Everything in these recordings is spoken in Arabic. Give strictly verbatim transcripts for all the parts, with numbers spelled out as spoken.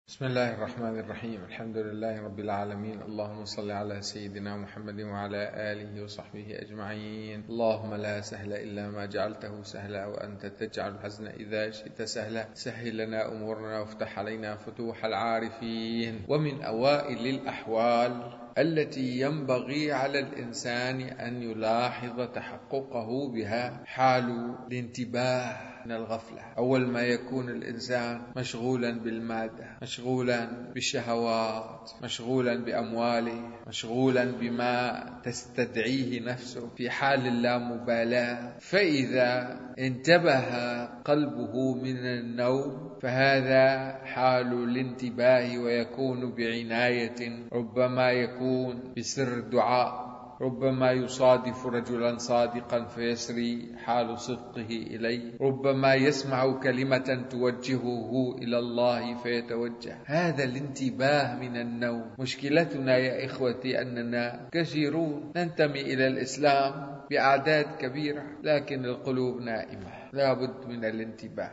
بسم الله الرحمن الرحيم. الحمد لله رب العالمين. اللهم صل على سيدنا محمد وعلى آله وصحبه أجمعين. اللهم لا سهل إلا ما جعلته سهلا وأنت تجعل الحزن إذا شئت سهلا. سهل لنا أمورنا وافتح علينا فتوح العارفين. ومن أوائل الأحوال التي ينبغي على الإنسان أن يلاحظ تحققه بها حال الانتباه من الغفلة. أول ما يكون الإنسان مشغولا بالمادة، مشغولا بالشهوات، مشغولا بأمواله، مشغولا بما تستدعيه نفسه في حال اللامبالاة، فإذا انتبه قلبه من النوم فهذا حال الانتباه، ويكون بعناية، ربما يكون بسر الدعاء، ربما يصادف رجلا صادقا فيسري حال صدقه إليه، ربما يسمع كلمة توجهه إلى الله فيتوجه. هذا الانتباه من النوم. مشكلتنا يا إخوتي أننا كثيرون ننتمي إلى الإسلام بأعداد كبيرة لكن القلوب نائمة. لا بد من الانتباه.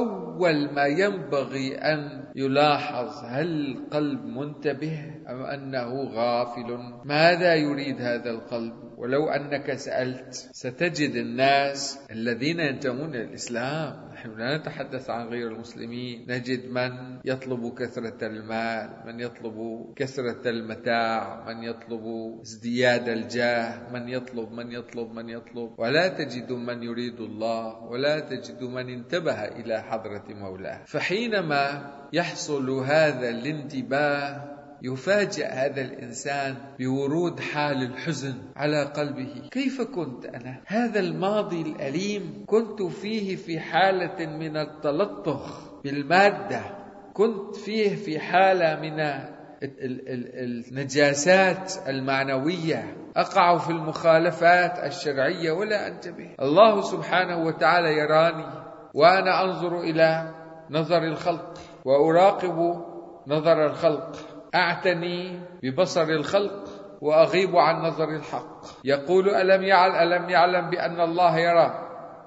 فأول ما ينبغي أن يلاحظ هل القلب منتبه أم أنه غافل؟ ماذا يريد هذا القلب؟ ولو أنك سألت ستجد الناس الذين ينتمون إلى الإسلام، نحن لا نتحدث عن غير المسلمين، نجد من يطلب كثرة المال، من يطلب كثرة المتاع، من يطلب ازدياد الجاه، من يطلب من يطلب من يطلب، ولا تجد من يريد الله، ولا تجد من انتبه إلى حضرة مولاه. فحينما يحصل هذا الانتباه يفاجأ هذا الإنسان بورود حال الحزن على قلبه. كيف كنت أنا؟ هذا الماضي الأليم كنت فيه في حالة من التلطخ بالمادة، كنت فيه في حالة من النجاسات المعنوية، أقع في المخالفات الشرعية ولا أنتبه. الله سبحانه وتعالى يراني وأنا أنظر إلى نظر الخلق وأراقب نظر الخلق، أعتني ببصر الخلق وأغيب عن نظر الحق. يقول ألم يعلم ألم يعلم بأن الله يرى،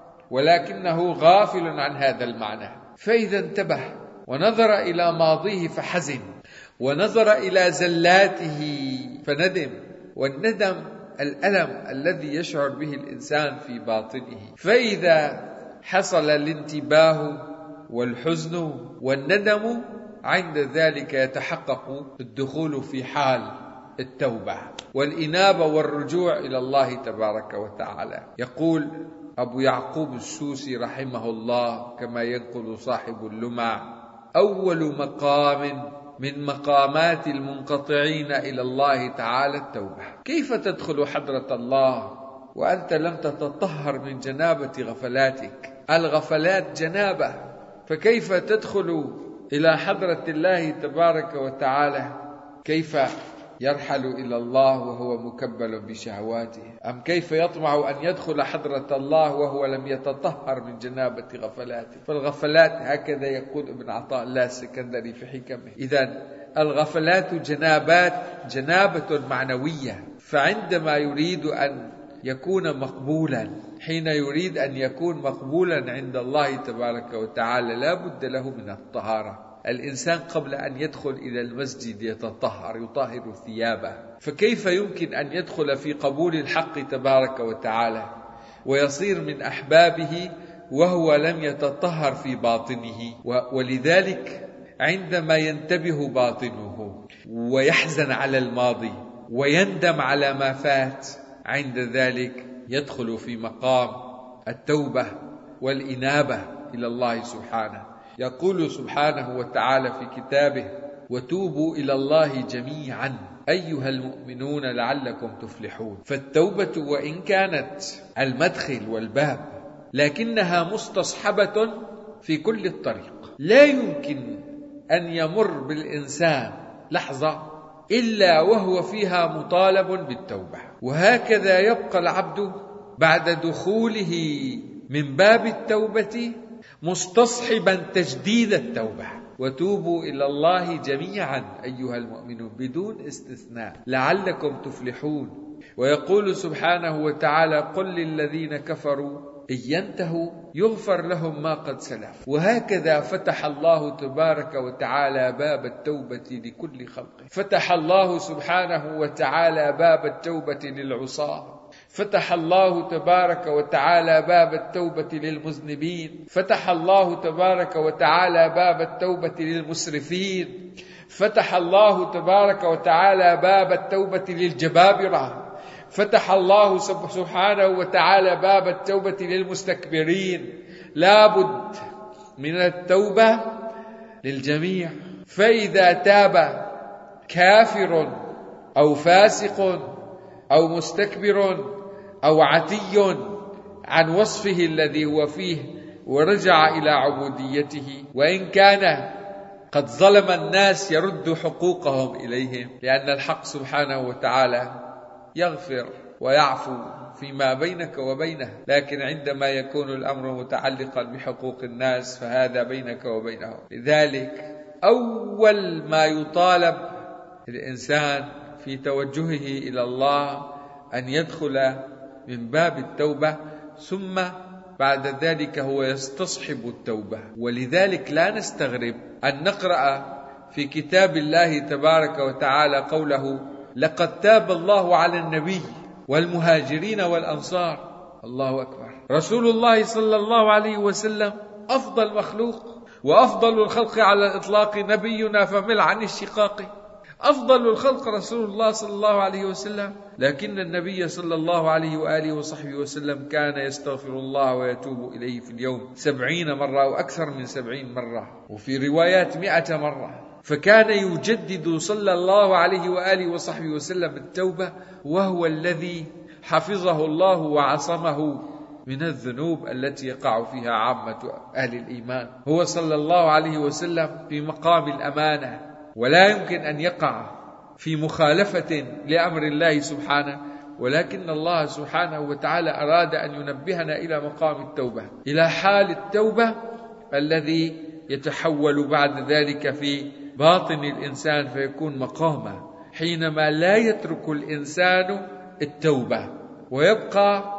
ولكنه غافل عن هذا المعنى. فإذا انتبه ونظر إلى ماضيه فحزن، ونظر إلى زلاته فندم. والندم الألم الذي يشعر به الإنسان في باطنه. فإذا حصل الانتباه والحزن والندم، عند ذلك يتحقق الدخول في حال التوبة والإنابة والرجوع إلى الله تبارك وتعالى. يقول أبو يعقوب السوسي رحمه الله كما ينقل صاحب اللمع: أول مقام من مقامات المنقطعين إلى الله تعالى التوبة. كيف تدخل حضرة الله وأنت لم تتطهر من جنابة غفلاتك؟ الغفلات جنابة، فكيف تدخل إلى حضرة الله تبارك وتعالى؟ كيف يرحل إلى الله وهو مكبل بشهواته؟ أم كيف يطمع أن يدخل حضرة الله وهو لم يتطهر من جنابة غفلاته؟ فالغفلات هكذا يقول ابن عطاء الله السكندري في حكمه. إذن الغفلات جنابات، جنابة معنوية. فعندما يريد أن يكون مقبولا، حين يريد أن يكون مقبولا عند الله تبارك وتعالى، لا بد له من الطهارة. الإنسان قبل أن يدخل إلى المسجد يتطهر، يطهر ثيابه. فكيف يمكن أن يدخل في قبول الحق تبارك وتعالى ويصير من أحبابه وهو لم يتطهر في باطنه؟ ولذلك عندما ينتبه باطنه ويحزن على الماضي ويندم على ما فات، عند ذلك يدخل في مقام التوبة والإنابة إلى الله سبحانه. يقول سبحانه وتعالى في كتابه: وتوبوا إلى الله جميعا أيها المؤمنون لعلكم تفلحون. فالتوبة وإن كانت المدخل والباب، لكنها مستصحبة في كل الطريق. لا يمكن أن يمر بالإنسان لحظة إلا وهو فيها مطالب بالتوبة. وهكذا يبقى العبد بعد دخوله من باب التوبة مستصحبا تجديد التوبة. وتوبوا إلى الله جميعا أيها المؤمنون بدون استثناء لعلكم تفلحون. ويقول سبحانه وتعالى: قل للذين كفروا إن ينتهوا يغفر لهم ما قد سلف. وهكذا فتح الله تبارك وتعالى باب التوبة لكل خلقه. فتح الله سبحانه وتعالى باب التوبة للعصاة، فتح الله تبارك وتعالى باب التوبة للمذنبين، فتح الله تبارك وتعالى باب التوبة للمسرفين، فتح الله تبارك وتعالى باب التوبة للجبابرة، فتح الله سبحانه وتعالى باب التوبة للمستكبرين. لا بد من التوبة للجميع. فإذا تاب كافر أو فاسق أو مستكبر أو عتي عن وصفه الذي هو فيه ورجع إلى عبوديته، وإن كان قد ظلم الناس، يرد حقوقهم إليهم، لأن الحق سبحانه وتعالى يغفر ويعفو فيما بينك وبينه. لكن عندما يكون الأمر متعلقا بحقوق الناس فهذا بينك وبينهم. لذلك أول ما يطالب الإنسان في توجهه إلى الله أن يدخل من باب التوبة، ثم بعد ذلك هو يستصحب التوبة. ولذلك لا نستغرب أن نقرأ في كتاب الله تبارك وتعالى قوله: لقد تاب الله على النبي والمهاجرين والأنصار. الله أكبر. رسول الله صلى الله عليه وسلم أفضل مخلوق وأفضل الخلق على الإطلاق، نبينا فمل عن الشقاق. أفضل الخلق رسول الله صلى الله عليه وسلم، لكن النبي صلى الله عليه وآله وصحبه وسلم كان يستغفر الله ويتوب إليه في اليوم سبعين مرة أو أكثر من سبعين مرة، وفي روايات مئة مرة. فكان يجدد صلى الله عليه وآله وصحبه وسلم التوبة، وهو الذي حفظه الله وعصمه من الذنوب التي يقع فيها عامة أهل الإيمان. هو صلى الله عليه وسلم في مقام الأمانة، ولا يمكن أن يقع في مخالفة لأمر الله سبحانه، ولكن الله سبحانه وتعالى أراد أن ينبهنا إلى مقام التوبة، إلى حال التوبة الذي يتحول بعد ذلك في باطن الإنسان فيكون مقامه، حينما لا يترك الإنسان التوبة ويبقى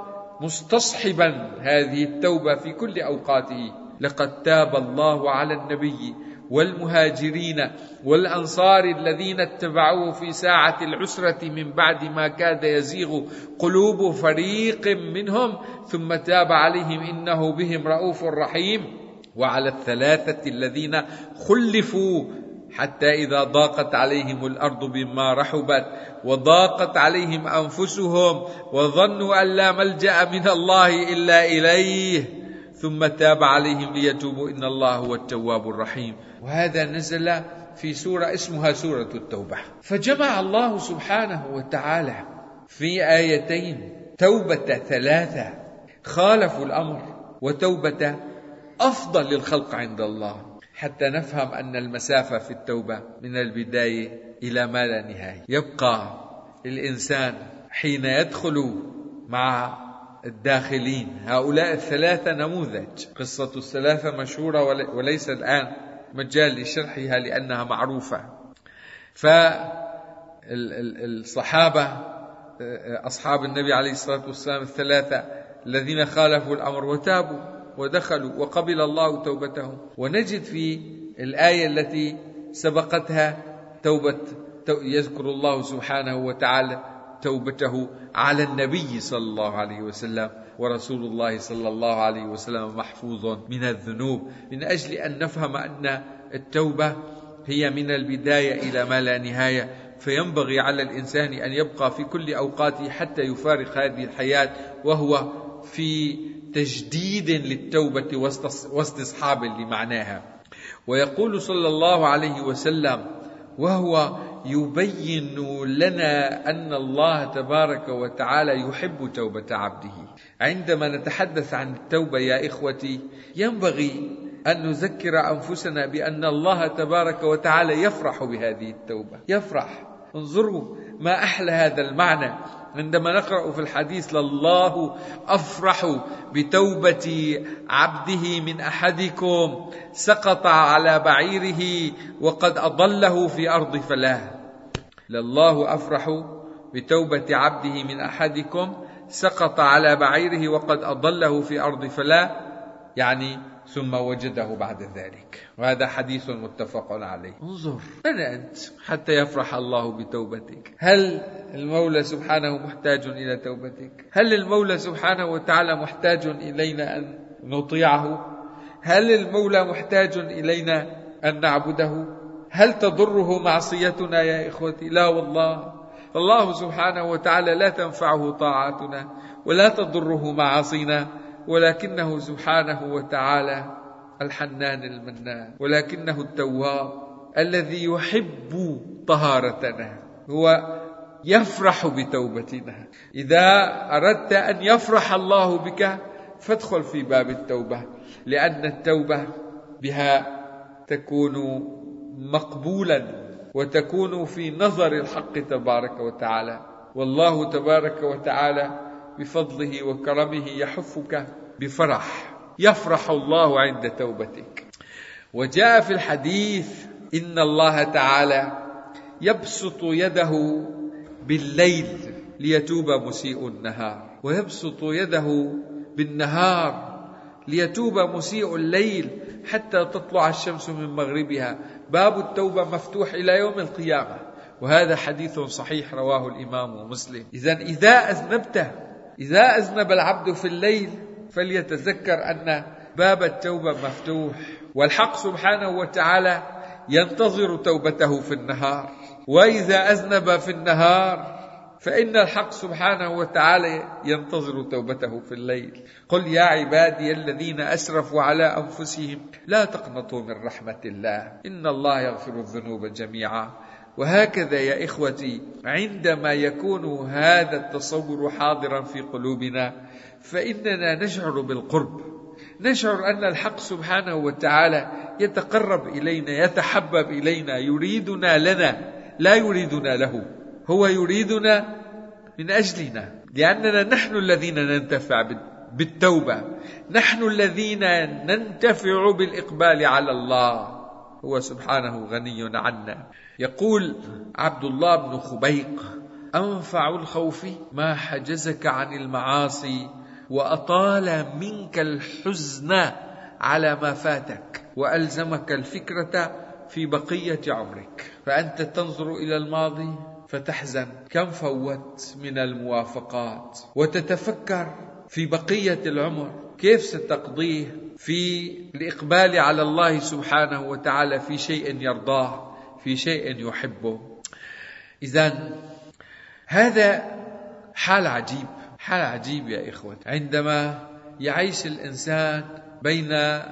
مستصحبا هذه التوبة في كل أوقاته. لقد تاب الله على النبي والمهاجرين والأنصار الذين اتبعوه في ساعة العسرة من بعد ما كاد يزيغ قلوب فريق منهم ثم تاب عليهم إنه بهم رؤوف رحيم. وعلى الثلاثة الذين خلفوا حتى إذا ضاقت عليهم الأرض بما رحبت وضاقت عليهم أنفسهم وظنوا أن لا ملجأ من الله إلا إليه ثم تاب عليهم ليتوبوا إن الله هو التواب الرحيم. وهذا نزل في سورة اسمها سورة التوبة. فجمع الله سبحانه وتعالى في آيتين توبة ثلاثة خالفوا الأمر وتوبة أفضل للخلق عند الله، حتى نفهم أن المسافة في التوبة من البداية إلى ما لا نهاية. يبقى الإنسان حين يدخل مع الداخلين، هؤلاء الثلاثة نموذج، قصة الثلاثة مشهورة وليس الآن مجال لشرحها لأنها معروفة. فالصحابة أصحاب النبي عليه الصلاة والسلام الثلاثة الذين خالفوا الأمر وتابوا ودخلوا وقبل الله توبتهم. ونجد في الآية التي سبقتها توبة يذكر الله سبحانه وتعالى توبته على النبي صلى الله عليه وسلم، ورسول الله صلى الله عليه وسلم محفوظ من الذنوب، من أجل أن نفهم أن التوبة هي من البداية إلى ما لا نهاية. فينبغي على الإنسان أن يبقى في كل أوقاته حتى يفارق هذه الحياة وهو في تجديد للتوبة واستصحاب لمعناها. ويقول صلى الله عليه وسلم وهو يبين لنا أن الله تبارك وتعالى يحب توبة عبده. عندما نتحدث عن التوبة يا إخوتي ينبغي أن نذكر أنفسنا بأن الله تبارك وتعالى يفرح بهذه التوبة، يفرح. انظروا ما أحلى هذا المعنى عندما نقرأ في الحديث: لله أفرح بتوبة عبده من أحدكم سقط على بعيره وقد أضله في أرض فلاه. لله أفرح بتوبة عبده من أحدكم سقط على بعيره وقد أضله في أرض فلا، يعني ثم وجده بعد ذلك. وهذا حديث متفق عليه. انظر من أنت حتى يفرح الله بتوبتك. هل المولى سبحانه محتاج إلى توبتك؟ هل المولى سبحانه وتعالى محتاج إلينا أن نطيعه؟ هل المولى محتاج إلينا أن نعبده؟ هل تضره معصيتنا يا إخوتي؟ لا والله. الله سبحانه وتعالى لا تنفعه طاعاتنا ولا تضره معاصينا، ولكنه سبحانه وتعالى الحنان المنان، ولكنه التواب الذي يحب طهارتنا، هو يفرح بتوبتنا. إذا أردت أن يفرح الله بك فادخل في باب التوبة، لأن التوبة بها تكون مقبولا وتكون في نظر الحق تبارك وتعالى. والله تبارك وتعالى بفضله وكرمه يحفك بفرح، يفرح الله عند توبتك. وجاء في الحديث إن الله تعالى يبسط يده بالليل ليتوب مسيء النهار، ويبسط يده بالنهار ليتوب مسيء الليل حتى تطلع الشمس من مغربها. باب التوبة مفتوح إلى يوم القيامة، وهذا حديث صحيح رواه الإمام مسلم. إذن إذا أذنبت، إذا أذنب العبد في الليل فليتذكر أن باب التوبة مفتوح، والحق سبحانه وتعالى ينتظر توبته في النهار. وإذا أذنب في النهار فإن الحق سبحانه وتعالى ينتظر توبته في الليل. قل يا عبادي الذين أسرفوا على أنفسهم لا تقنطوا من رحمة الله إن الله يغفر الذنوب جميعا. وهكذا يا إخوتي عندما يكون هذا التصور حاضرا في قلوبنا فإننا نشعر بالقرب، نشعر أن الحق سبحانه وتعالى يتقرب إلينا، يتحبب إلينا، يريدنا لنا لا يريدنا له، هو يريدنا من أجلنا، لأننا نحن الذين ننتفع بالتوبة، نحن الذين ننتفع بالإقبال على الله، هو سبحانه غني عنا. يقول عبد الله بن خبيق أنفع الخوف ما حجزك عن المعاصي وأطال منك الحزن على ما فاتك وألزمك الفكرة في بقية عمرك. فأنت تنظر إلى الماضي فتحزن كم فوت من الموافقات، وتتفكر في بقية العمر كيف ستقضيه في الإقبال على الله سبحانه وتعالى في شيء يرضاه، في شيء يحبه. إذن هذا حال عجيب، حال عجيب يا إخوة، عندما يعيش الإنسان بين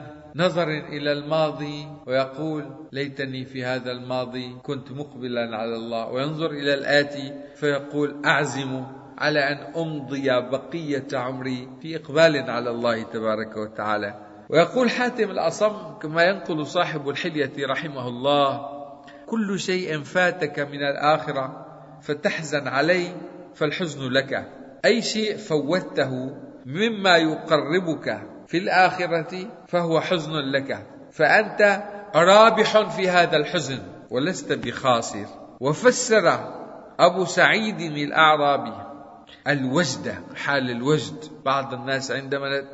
نظر إلى الماضي ويقول ليتني في هذا الماضي كنت مقبلا على الله، وينظر إلى الآتي فيقول أعزم على أن أمضي بقية عمري في إقبال على الله تبارك وتعالى. ويقول حاتم الأصم كما ينقل صاحب الحلية رحمه الله: كل شيء فاتك من الآخرة فتحزن عليه فالحزن لك. أي شيء فوته مما يقربك في الآخرة فهو حزن لك، فأنت رابح في هذا الحزن ولست بخاسر. وفسر أبو سعيد الأعرابي الوجد، حال الوجد، بعض الناس عندما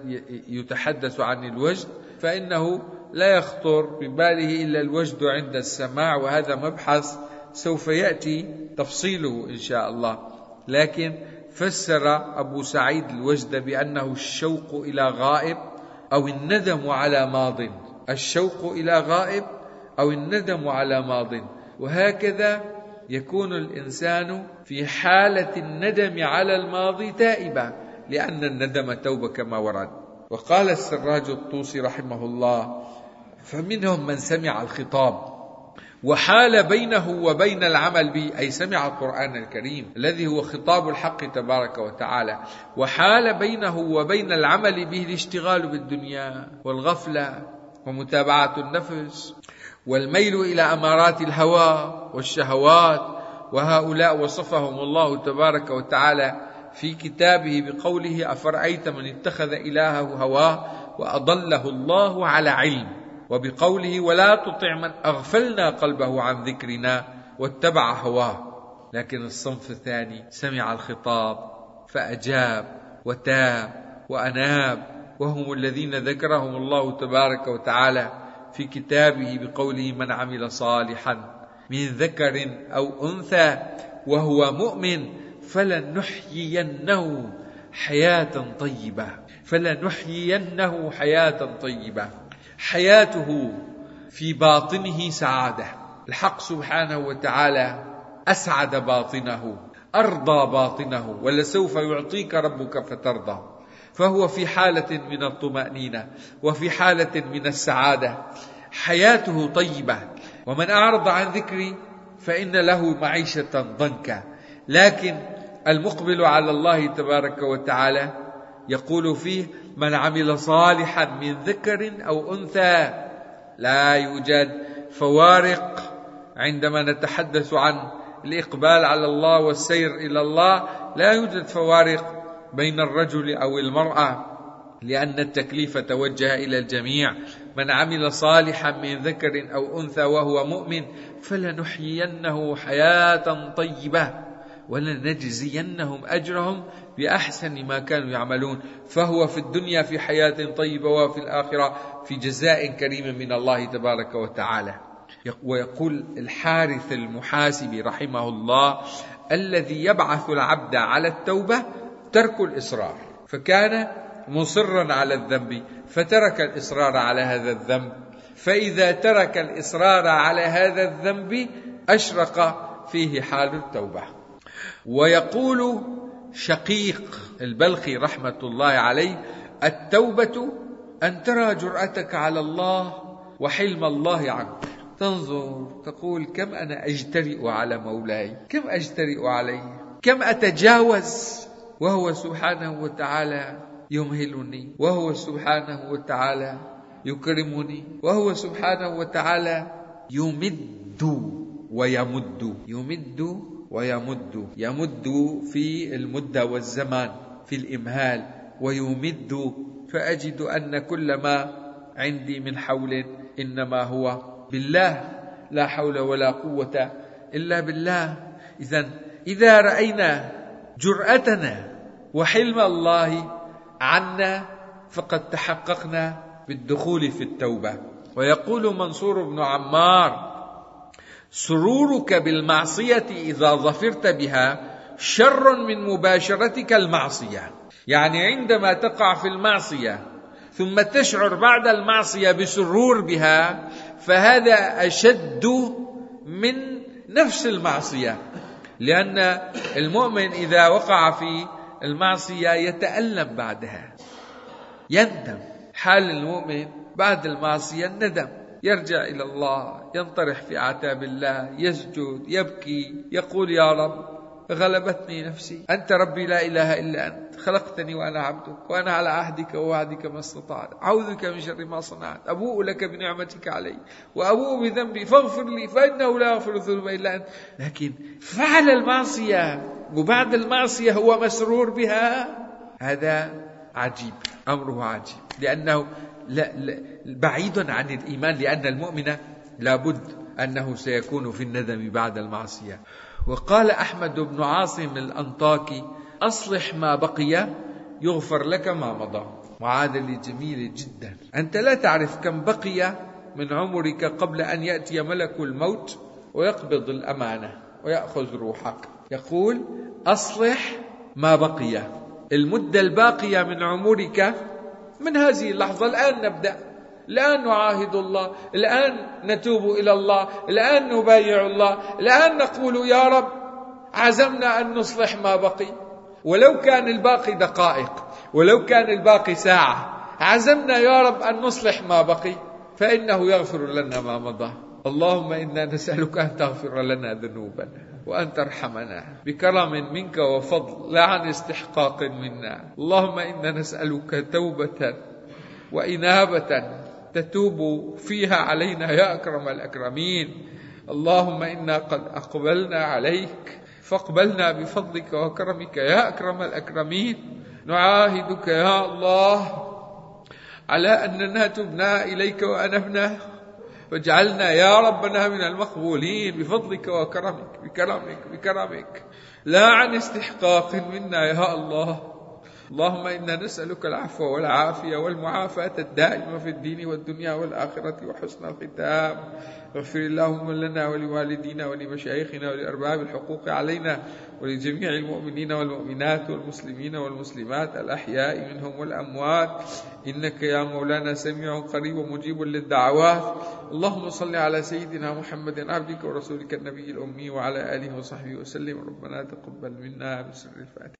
يتحدث عن الوجد فإنه لا يخطر بباله إلا الوجد عند السماع، وهذا مبحث سوف يأتي تفصيله إن شاء الله. لكن فسر أبو سعيد الوجد بأنه الشوق إلى غائب أو الندم على ماض، الشوق إلى غائب أو الندم على ماض. وهكذا يكون الإنسان في حالة الندم على الماضي تائبا، لأن الندم توبة كما ورد. وقال السراج الطوسي رحمه الله: فمنهم من سمع الخطاب وحال بينه وبين العمل به، أي سمع القرآن الكريم الذي هو خطاب الحق تبارك وتعالى، وحال بينه وبين العمل به الاشتغال بالدنيا والغفلة ومتابعة النفس والميل إلى أمارات الهوى والشهوات. وهؤلاء وصفهم الله تبارك وتعالى في كتابه بقوله: أفرأيت من اتخذ إلهه هواه وأضله الله على علم، وبقوله: ولا تطع من أغفلنا قلبه عن ذكرنا واتبع هواه. لكن الصنف الثاني سمع الخطاب فأجاب وتاب وأناب، وهم الذين ذكرهم الله تبارك وتعالى في كتابه بقوله: من عمل صالحا من ذكر أو أنثى وهو مؤمن فلنحيينه حياة طيبة فلنحيينه حياة طيبة حياته في باطنه سعادة. الحق سبحانه وتعالى أسعد باطنه، أرضى باطنه، ولسوف يعطيك ربك فترضى. فهو في حالة من الطمأنينة وفي حالة من السعادة، حياته طيبة. ومن أعرض عن ذكري فإن له معيشة ضنكا. لكن المقبل على الله تبارك وتعالى يقول فيه: من عمل صالحا من ذكر أو أنثى. لا يوجد فوارق عندما نتحدث عن الإقبال على الله والسير إلى الله، لا يوجد فوارق بين الرجل أو المرأة، لأن التكليف توجه إلى الجميع. من عمل صالحا من ذكر أو أنثى وهو مؤمن فلنحيينه حياة طيبة ولنجزينهم أجرهم بأحسن ما كانوا يعملون. فهو في الدنيا في حياة طيبة، وفي الآخرة في جزاء كريم من الله تبارك وتعالى. ويقول الحارث المحاسبي رحمه الله: الذي يبعث العبد على التوبة ترك الإصرار، فكان مصرا على الذنب فترك الإصرار على هذا الذنب، فإذا ترك الإصرار على هذا الذنب أشرق فيه حال التوبة. ويقول شقيق البلخي رحمة الله عليه: التوبة أن ترى جرأتك على الله وحلم الله عنك، تنظر تقول: كم أنا أجترئ على مولاي، كم أجترئ عليه، كم أتجاوز، وهو سبحانه وتعالى يمهلني، وهو سبحانه وتعالى يكرمني، وهو سبحانه وتعالى يمد ويمد يمد ويمد يمد في المدة والزمان، في الإمهال، ويمد. فأجد أن كل ما عندي من حول إنما هو بالله، لا حول ولا قوة إلا بالله. إذن إذا رأينا جرأتنا وحلم الله عنا فقد تحققنا بالدخول في التوبة. ويقول منصور بن عمار: سرورك بالمعصية إذا ظفرت بها شر من مباشرتك المعصية. يعني عندما تقع في المعصية ثم تشعر بعد المعصية بسرور بها، فهذا أشد من نفس المعصية، لأن المؤمن إذا وقع في المعصية يتألم بعدها، يندم. حال المؤمن بعد المعصية الندم، يرجع إلى الله، ينطرح في عتاب الله، يسجد، يبكي، يقول: يا رب غلبتني نفسي، أنت ربي لا إله إلا أنت، خلقتني وأنا عبدك، وأنا على عهدك ووعدك ما استطعت، أعوذ بك من شر ما صنعت، أبوء لك بنعمتك علي وأبوء بذنبي فاغفر لي فإنه لا يغفر الذنوب إلا أنت. لكن فعل المعصية وبعد المعصية هو مسرور بها، هذا عجيب، أمره عجيب، لأنه لا لا بعيد عن الإيمان، لأن المؤمن لابد أنه سيكون في الندم بعد المعصية. وقال أحمد بن عاصم الأنطاكي: أصلح ما بقي يغفر لك ما مضى. معادلة جميلة جدا. أنت لا تعرف كم بقي من عمرك قبل أن يأتي ملك الموت ويقبض الأمانة ويأخذ روحك. يقول: أصلح ما بقي، المدة الباقية من عمرك من هذه اللحظة. الآن نبدأ، الآن نعاهد الله، الآن نتوب إلى الله، الآن نبايع الله، الآن نقول: يا رب عزمنا أن نصلح ما بقي، ولو كان الباقي دقائق، ولو كان الباقي ساعة، عزمنا يا رب أن نصلح ما بقي، فإنه يغفر لنا ما مضى. اللهم إنا نسألك أن تغفر لنا ذنوبنا وأن ترحمنا بكرم منك وفضل، لا عن استحقاق منا. اللهم إنا نسألك توبة وإنابة تتوب فيها علينا يا أكرم الأكرمين. اللهم إنا قد أقبلنا عليك فاقبلنا بفضلك وكرمك يا أكرم الأكرمين. نعاهدك يا الله على أننا تبنا إليك وأنبنا فاجعلنا يا ربنا من المقبولين بفضلك وكرمك بكرمك بكرمك لا عن استحقاق منا يا الله. اللهم إنا نسألك العفو والعافية والمعافاة الدائمة في الدين والدنيا والآخرة وحسن الختام. اغفر اللهم لنا ولوالدينا ولمشايخنا ولأرباب الحقوق علينا ولجميع المؤمنين والمؤمنات والمسلمين والمسلمات الأحياء منهم والأموات، إنك يا مولانا سميع قريب مجيب للدعوات. اللهم صل على سيدنا محمد عبدك ورسولك النبي الأمي وعلى آله وصحبه وسلم. ربنا تقبل منا بسر الفاتحة.